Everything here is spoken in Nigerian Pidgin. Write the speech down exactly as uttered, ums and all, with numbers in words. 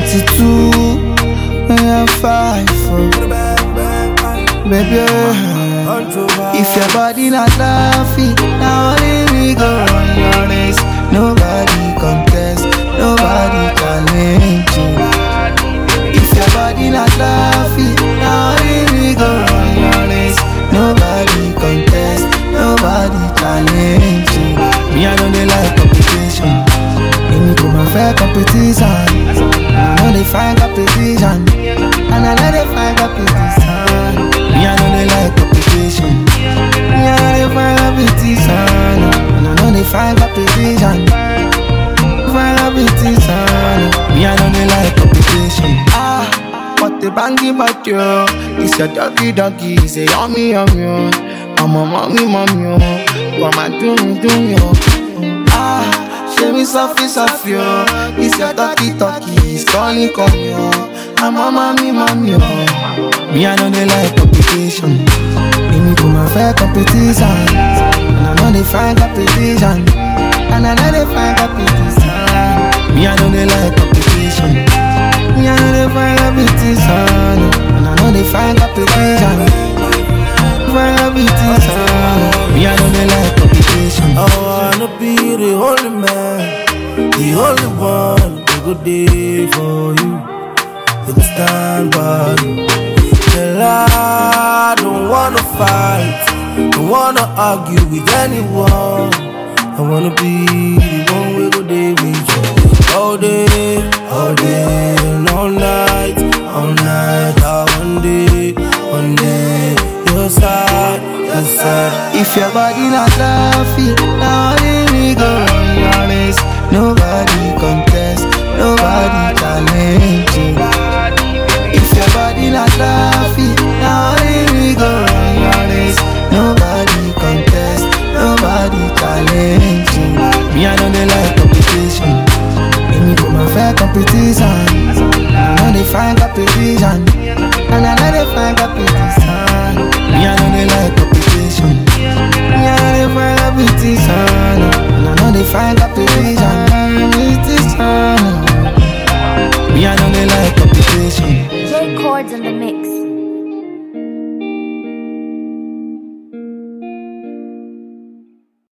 thirty-two, me I'm five, oh. Baby, if your body not laughing, now only me go run your race. Nobody contest, nobody challenge you. If your body not laughing, now only me go run your race. Nobody contest, nobody challenge you. Me I don't dey like competition. Let me go my fair competition. I know they find competition, and I know they find competition. Me I know they like competition. Me I know they find competition, and I know they find competition. Find competition. Me I know they like competition. Ah, what the bangy but you? It's your doggy doggy, say yummy yummy. I'm a mommy mommy, come and do me do me. Ah, show me softly softly. It's your talkie talkie, it's calling calling. I'm a mommy mommy. Me I know they like competition. Let me put my fair competition, and I know they find competition, and I know they find competition. Me I know they like competition. Me I know they find competition, and I know they find competition. Find competition. Me I know they like competition. I wanna be the only man, the only one who go there for you, who go stand by you. Tell I don't wanna fight, don't wanna argue with anyone. I wanna be the one who go there with you all day, all day, and all night, all night. I one day, one day, your side, your side. If your body not laughing, now only me go run your race. Nobody contest, nobody challenge you. If your body not laughing, now only me go run your race. Nobody contest, nobody challenge you. Me I know they like competition. Let me put my fair competition. I know they find competition, and I know they find competition. Me I know they like competition. Me I know they find competition, and I know they find competition. Me I know they like competition. J Chords in the mix.